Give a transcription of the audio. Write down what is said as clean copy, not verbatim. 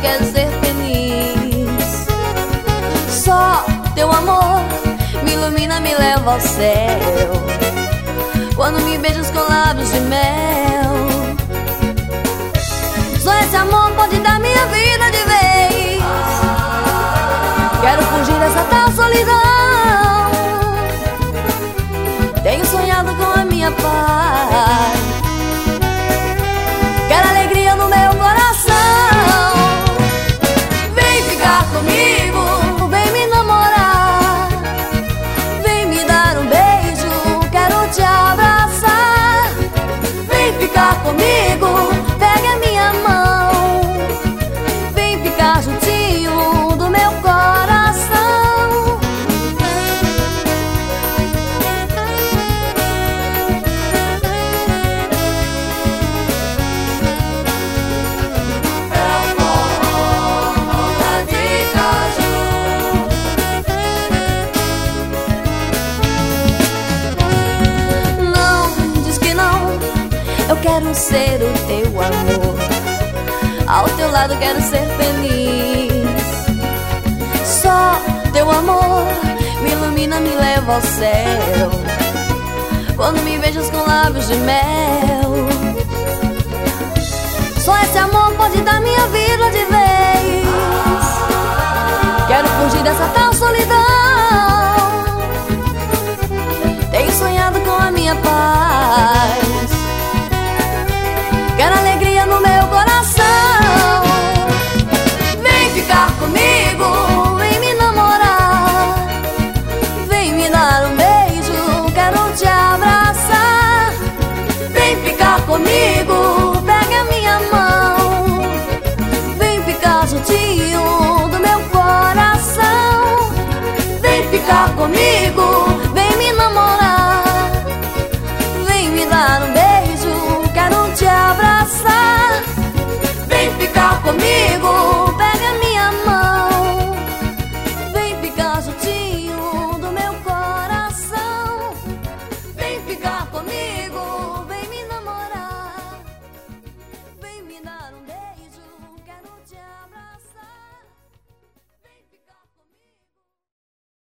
quero ser feliz. Só teu amor me ilumina, me leva ao céu. Quando me beijas com lábios de mel, só esse amor pode dar minha vida de vez. Quero fugir dessa tal solidão. Tenho sonhado com a minha paz. Quero alegria no meu coração. Vem ficar comigo, vem me namorar, vem me dar um beijo, quero te abraçar. Vem ficar comigo, pega a minha mão, vem ficar juntinho do meu coração. Eu quero ser o teu amor, ao teu lado quero ser feliz. Só teu amor me ilumina, me leva ao céu. Quando me beijas com lábios de mel, só esse amor pode dar minha vida de vez. Quero fugir dessa tal solidão.